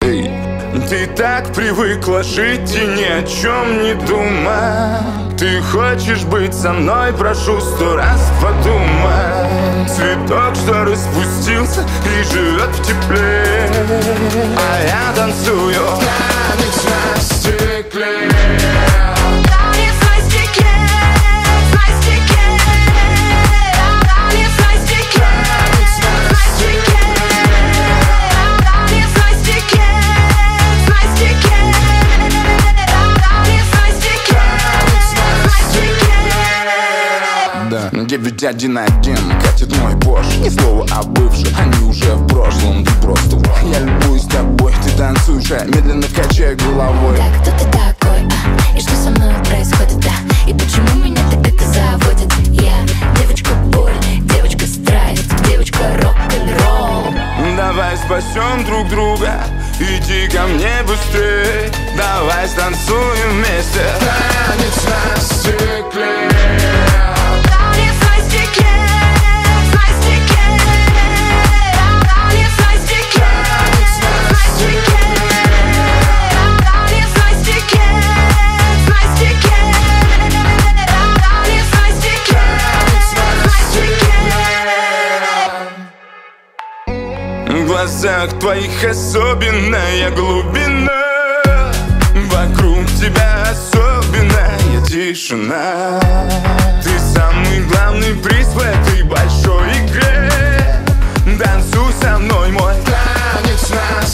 Эй, ты так привыкла жить и ни о чем не думать. Ты хочешь быть со мной, прошу 100 раз подумай. Цветок, что распустился и живет в тепле, а я танцую танец на стекле. Да. 911 катит мой Porsche. Ни слова о бывших, они уже в прошлом. Ты просто я любуюсь тобой. Ты танцуешь, а медленно качай головой. Да, кто ты такой, и что со мной происходит, да? И почему меня так это заводит? Я девочка боль, девочка страйк, девочка рок-н-ролл. Давай спасем друг друга, иди ко мне быстрей. Давай станцуем вместе танец на стекле. В глазах твоих особенная глубина, вокруг тебя особенная тишина. Ты самый главный приз в этой большой игре. Танцуй со мной, мой танец на